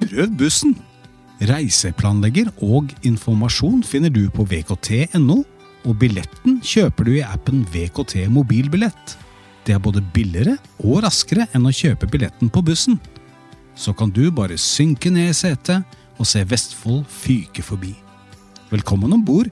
Prøv bussen! Reiseplanlegger og informasjon finner du på vkt.no, og billetten kjøper du i appen VKT Mobilbillett. Det er både billigere og raskere enn å kjøpe billetten på bussen. Så kan du bare synke ned i setet og se Vestfold fyke forbi. Velkommen ombord!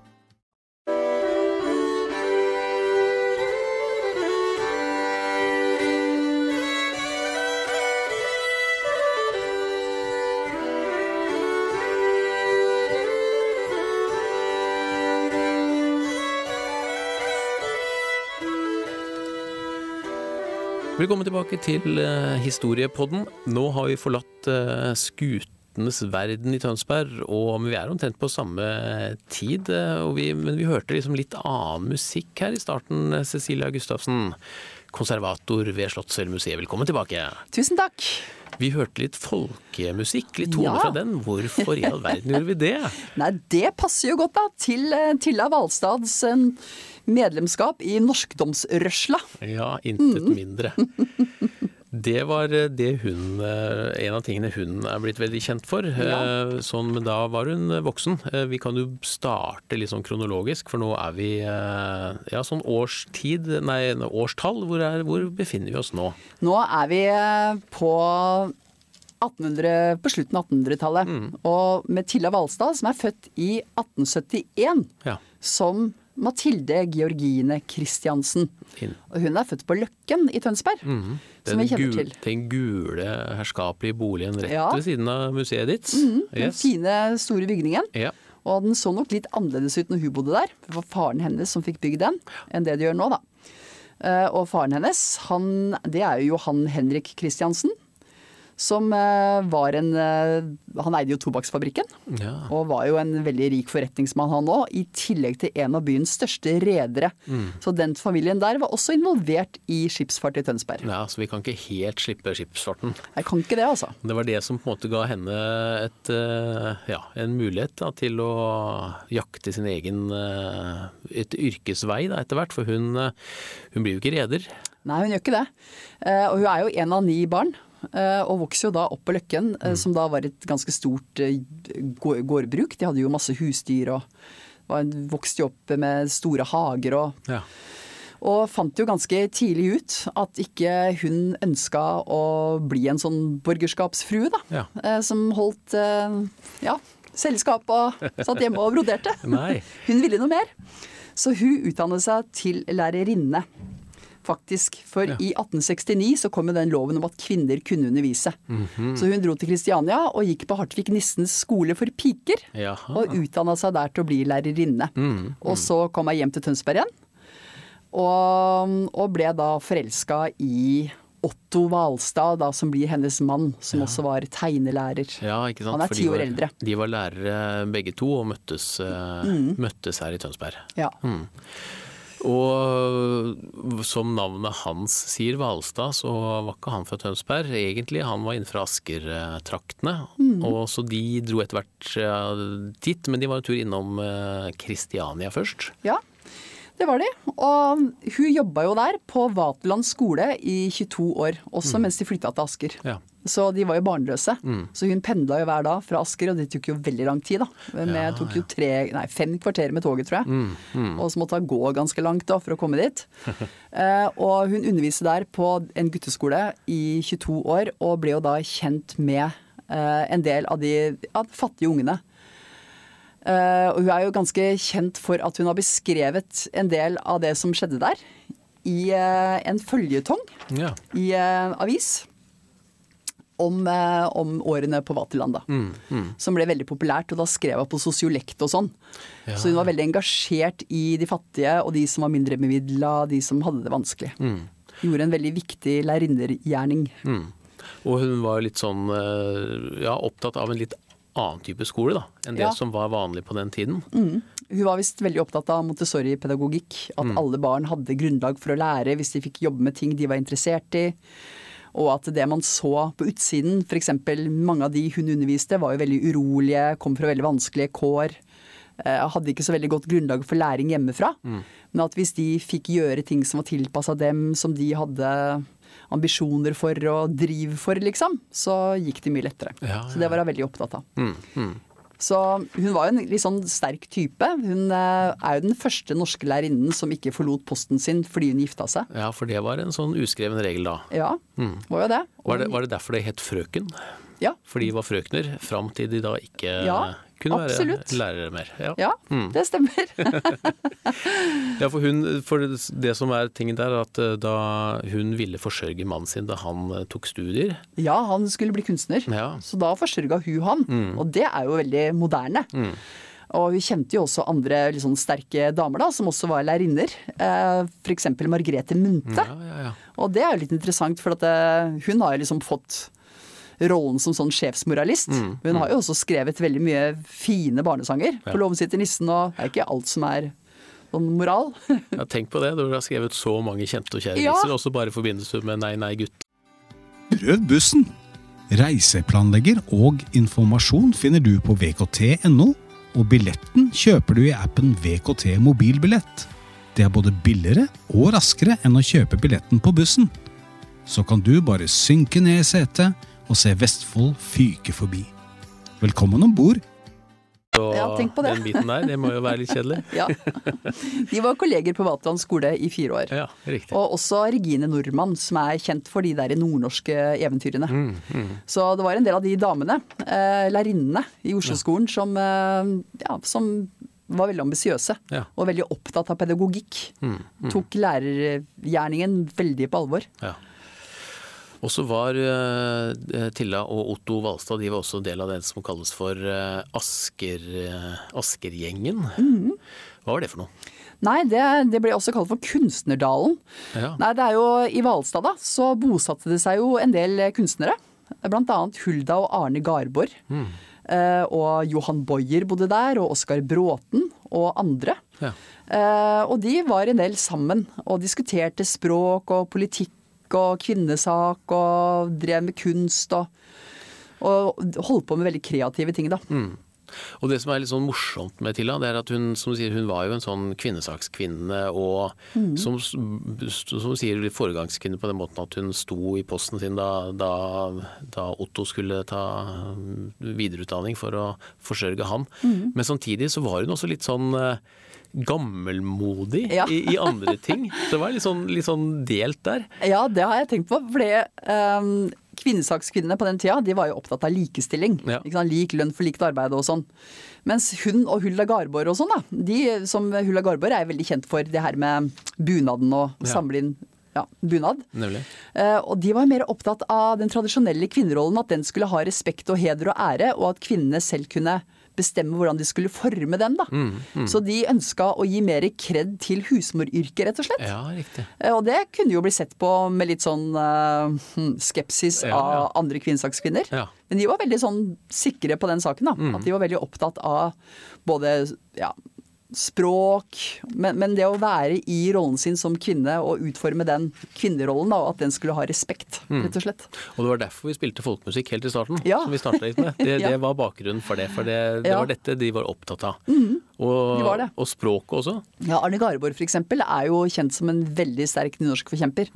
Velkommen tilbake til Historiepodden. Nå har vi forlatt skutenes verden i Tønsberg, men vi er omtrent på samme tid. Men vi hørte liksom litt annen musikk her i starten, Cecilia Gustavsen, konservator ved Slottsfjellmuseet. Velkommen tilbake. Tusen takk. Vi hørte litt folkemusikk, litt toner fra den. Hvorfor i all verden gjorde vi det? Nei, det passer jo godt da, til Tilla Valstads medlemskap i norskdomsrørsla. Ja, intet mindre. Det var det en av tingene hun er blitt veldig kjent for. Ja. Men da var hun voksen. Vi kan jo starte litt sånn kronologisk, for nå er vi sånn årstall. Hvor befinner vi oss nå? Nå er vi på slutten av 1800-tallet. Og med Tilla Valstad, som er født i 1871, som Mathilde Georgine Christiansen. Og hun er født på Løkken i Tønsberg, som vi kjenner til. Den gule, herskapelige boligen rett ved siden av museet ditt. Den fine, store bygningen. Ja. Og den så nok litt annerledes ut når hun bodde der. Det var faren hennes som fikk bygd den, enn det de gjør nå da. Og faren hennes, det er jo Johan Henrik Christiansen, som var han eide jo tobakksfabrikken, og var jo en veldig rik forretningsmann han også, i tillegg til en av byens største redere. Så den familien der var også involvert i skipsfart i Tønsberg. Ja, så vi kan ikke helt slippe skipsfarten. Jeg kan ikke det, altså. Det var det som på en måte ga henne en mulighet da, til å jakte sin egen et yrkesvei da, etter hvert, for hun blir jo ikke reder. Nei, hun gjør ikke det. Og hun er jo en av 9 barn. Og vokser jo da opp på Løkken, som da var et ganske stort gårdbruk. De hadde jo masse husdyr og vokste jo opp med store hager og fant jo ganske tidlig ut at ikke hun ønsket å bli en sånn borgerskapsfrue da, som holdt selskap og satt hjemme og broderte. Nei. Hun ville noe mer. Så hun utdannet seg til lærerinne. Faktisk, for i 1869 så kom jo den loven om at kvinner kunne undervise. Så hun dro til Kristiania og gikk på Hartvig Nissens skole for piker, og utdannet seg der til å bli lærerinne. Og så kom jeg hjem til Tønsberg igjen, og ble da forelsket i Otto Valstad, da, som blir hennes mann, som også var tegnelærer. Ja, ikke sant? Han er 10 år eldre. De var lærere begge to og møttes her i Tønsberg. Ja. Og som navnet hans sier, Valstad, så var ikke han fra Tønsberg. Egentlig, han var innenfor Asker-traktene. Og så de dro etter hvert dit, men de var en tur innom Kristiania først. Ja, det var de. Og hun jobbet jo der på Vaterland skole i 22 år, også mens de flyttet til Asker. Ja. Så de var jo barnløse. Så hun pendlet jo hver dag fra Asker, og det tok jo veldig lang tid da. Det tok jo 5 kvarter med toget, tror jeg. Og så måtte hun gå ganske langt da, for å komme dit. Og hun underviste der på en gutteskole i 22 år, og ble jo da kjent med en del av de fattige ungene. Og hun er jo ganske kjent for at hun har beskrevet en del av det som skjedde der, i en føljetong i avis. Om årene på Vaterland da, som ble veldig populært, og da skrev hun på sosiolekt og sånn. Ja. Så hun var veldig engasjert i de fattige, og de som var mindre bemidlet, de som hadde det vanskelig. Gjorde en veldig viktig lærerinnergjerning. Og hun var litt sånn, opptatt av en litt annen type skole da, enn det som var vanlig på den tiden. Hun var vist veldig opptatt av Montessori-pedagogikk, at alle barn hadde grunnlag for å lære hvis de fikk jobbe med ting de var interessert i. Og at det man så på utsiden, for eksempel mange av de hun underviste, var jo veldig urolige, kom fra veldig vanskelige kår, hadde ikke så veldig godt grunnlag for læring hjemmefra. Men at hvis de fikk gjøre ting som var tilpasset dem, som de hadde ambisjoner for og driv for, liksom, så gikk det mye lettere. Så det var jeg veldig opptatt av. Så hun var jo en litt sånn sterk type. Hun er jo den første norske lærerinnen som ikke forlot posten sin fordi hun gifta seg. Ja, for det var en sånn uskreven regel da. Ja, var jo det. Var det derfor det het frøken? Ja. For de var frøkner, fram til de da ikke kunne absolutt. Være lærere mer. Ja, det stemmer. Ja, for det som er tingen der, at da hun ville forsørge mannen sin da han tok studier. Ja, han skulle bli kunstner, så da forsørga hun han, og det er jo veldig moderne. Og vi kjente jo også andre liksom, sterke damer da, som også var lærerinner. For eksempel Margrethe Munthe. Og det er jo litt interessant, for at hun har jo liksom fått rollen som sånn sjefsmoralist. Hun har jo også skrevet veldig mye fine barnesanger på Låven sitter nissen, og det er ikke alt som er sånn moral. Ja, tenk på det, du har skrevet så mange kjente og kjære viser, også bare i forbindelse med Nei, nei, gutt. Prøv bussen! Reiseplanlegger og informasjon finner du på vkt.no, og billetten kjøper du i appen VKT mobilbillett. Det er både billigere og raskere enn å kjøpe billetten på bussen. Så kan du bare synke ned i setet og se Vestfold fyke forbi. Velkommen ombord! Ja, tenk på det. Den biten der, det må jo være litt kjedelig. Ja. De var kolleger på Vaterland skole i 4 år. Ja, riktig. Og også Regine Normann, som er kjent for de der nordnorske eventyrene. Så det var en del av de damene, lærerinnene i Oslo-skolen, som var veldig ambisiøse og veldig opptatt av pedagogikk. Tok lærergjerningen veldig på alvor. Ja. Og så var Tilla og Otto Valstad, de var også del av det som kalles for Askergjengen. Hva var det for noe? Nei, det ble også kalt for Kunstnerdalen. Nei, det er jo i Valstad da, så bosatte det seg jo en del kunstnere. Blant annet Hulda og Arne Garborg. Og Johan Boyer bodde der, og Oskar Bråten og andre. Og de var en del sammen og diskuterte språk og politikk og kvinnesak og drev med kunst og holdt på med veldig kreative ting da. Og det som er litt sånn morsomt med Tilla, det er at hun, som du sier, hun var jo en sånn kvinnesakskvinne og som du sier, foregangskvinne på den måten at hun sto i posten sin da Otto skulle ta videreutdanning for å forsørge han. Men samtidig så var hun også litt sånn gammelmodig i andre ting. Så det var litt sånn delt der. Ja, det har jeg tenkt på, for kvinnesakskvinnene på den tida, de var jo opptatt av likestilling. Ikke sant? Lik lønn for likt arbeid og sånn. Mens hun og Hulda Garborg og sånn da, Hulda Garborg er veldig kjent for det her med bunaden og samle inn bunad. Og de var mer opptatt av den tradisjonelle kvinnerollen, at den skulle ha respekt og heder og ære, og at kvinnene selv kunne bestemme hvordan de skulle forme den da. Så de ønsket å gi mer kred til husmoryrket, rett og slett. Ja, riktig. Og det kunne jo bli sett på med litt sånn skepsis av andre kvinnesakskvinner. Men de var veldig sånn sikre på den saken da. At de var veldig opptatt av både språk, men det å være i rollen sin som kvinne og utforme den kvinnerollen da, og at den skulle ha respekt, rett og slett. Og det var derfor vi spilte folkemusikk helt i starten, som vi startet litt med. Det var bakgrunnen for det, for det var dette de var opptatt av. Og språket også. Ja, Arne Garborg for eksempel er jo kjent som en veldig sterk nynorsk forkjemper.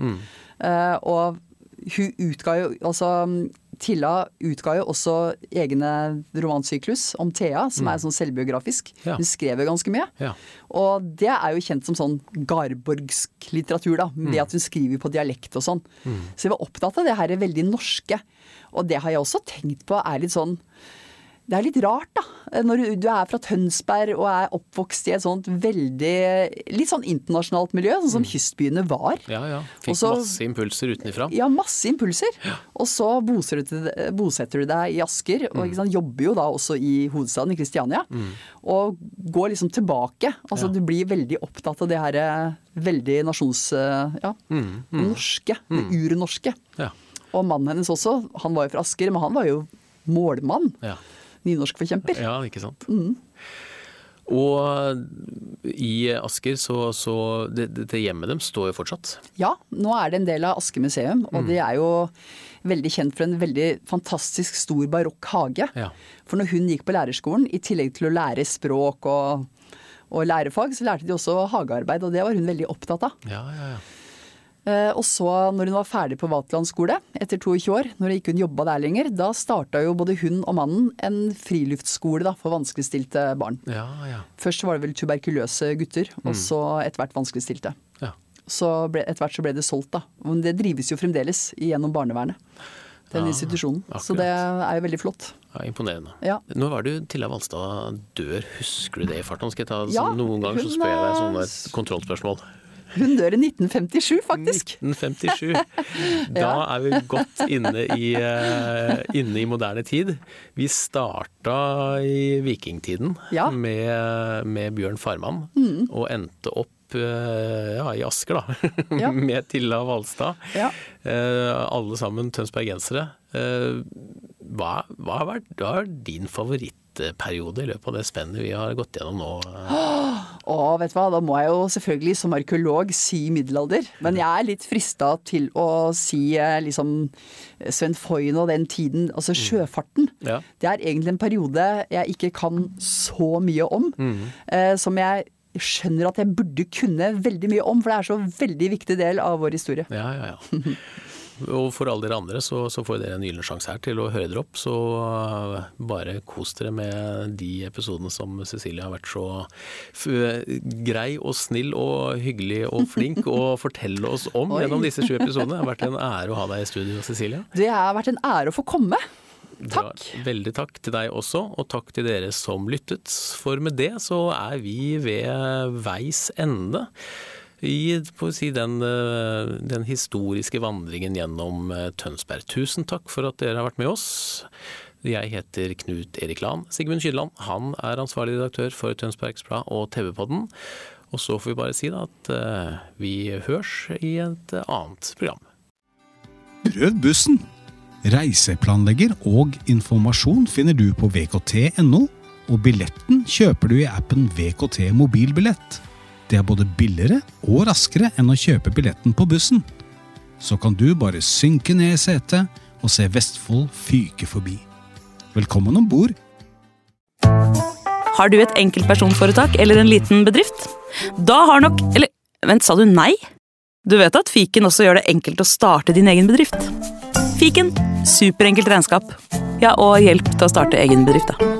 Og hun utga jo, Tilla utga jo også egne romansyklus om Thea, som er sånn selvbiografisk. Hun skrev jo ganske mye. Og det er jo kjent som sånn Garborgsk litteratur da, det at hun skriver på dialekt og sånn. Så jeg var opptatt av det her veldig norske. Og det har jeg også tenkt på er litt sånn, det er litt rart da, når du er fra Tønsberg og er oppvokst i et sånt veldig, litt sånn internasjonalt miljø, sånn som kystbyene var. Fikk masse impulser utenifra. Ja, masse impulser. Og så bosetter du deg i Asker, og ikke sant, jobber jo da også i hovedstaden i Kristiania, og går liksom tilbake. Altså du blir veldig opptatt av det her veldig norske, det urnorske. Og mannen hennes også, han var jo fra Asker, men han var jo målmann. Nynorsk forkjemper. Ja, ikke sant. Og i Asker så det hjemmet dem står jo fortsatt. Ja, nå er det en del av Asker museum, og det er jo veldig kjent for en veldig fantastisk stor barokk hage. For når hun gikk på lærerskolen, i tillegg til å lære språk og lærefag, så lærte de også hagearbeid, og det var hun veldig opptatt av. Og så når hun var ferdig på Vaterland skole, etter 22 år, når hun ikke jobbet der lenger, da startet jo både hun og mannen en friluftsskole da, for vanskeligstilte barn. Ja. Først var det vel tuberkuløse gutter, og så etter hvert vanskeligstilte. Ja. Så etter hvert så ble det solgt da. Men det drives jo fremdeles gjennom barnevernet, den institusjonen. Akkurat. Så det er jo veldig flott. Ja, imponerende. Ja. Når var du Tilla Valstad dør? Husker du det i farten? Skal jeg ta noen ganger så spør jeg deg sånne kontrollspørsmål. Hun dør i 1957, faktisk. 1957. Da er vi godt inne i moderne tid. Vi starta i vikingtiden med Bjørn Farman, og endte opp i Asker da, med Tilla Valstad. Ja. Alle sammen tønsbergensere. Hva har vært din favorittperiode i løpet av det spennet vi har gått gjennom nå? Vet du hva, da må jeg jo selvfølgelig som arkeolog si middelalder, men jeg er litt fristet til å si liksom Sven Foyn og den tiden, altså sjøfarten. Ja. Det er egentlig en periode jeg ikke kan så mye om, som jeg skjønner at jeg burde kunne veldig mye om, for det er så veldig viktig del av vår historie. Ja. Og for alle dere andre så får dere en gyllen sjanse her til å høre dere opp, så bare kos dere med de episodene som Cecilie har vært så grei og snill og hyggelig og flink å fortelle oss om gjennom disse 7 episodene. Det har vært en ære å ha deg i studio, Cecilie. Det har vært en ære å få komme. Takk. Veldig takk til deg også, og takk til dere som lyttet. For med det så er vi ved veis ende i den historiske vandringen gjennom Tønsberg. Tusen takk for at dere har vært med oss. Jeg heter Knut Erik Lahn. Sigmund Kydland, han er ansvarlig redaktør for Tønsbergs Blad og TV-podden. Og så får vi bare si da at vi hørs i et annet program. Prøv bussen! Reiseplanlegger og informasjon finner du på vkt.no, og billetten kjøper du i appen VKT mobilbillett. Det er både billigere og raskere enn å kjøpe billetten på bussen. Så kan du bare synke ned i setet og se Vestfold fyke forbi. Velkommen ombord! Har du et enkeltpersonforetak eller en liten bedrift? Da har nok... Eller, vent, sa du nei? Du vet at Fiken også gjør det enkelt å starte din egen bedrift. Fiken, superenkelt regnskap. Ja, og hjelp til å starte egen bedrift da.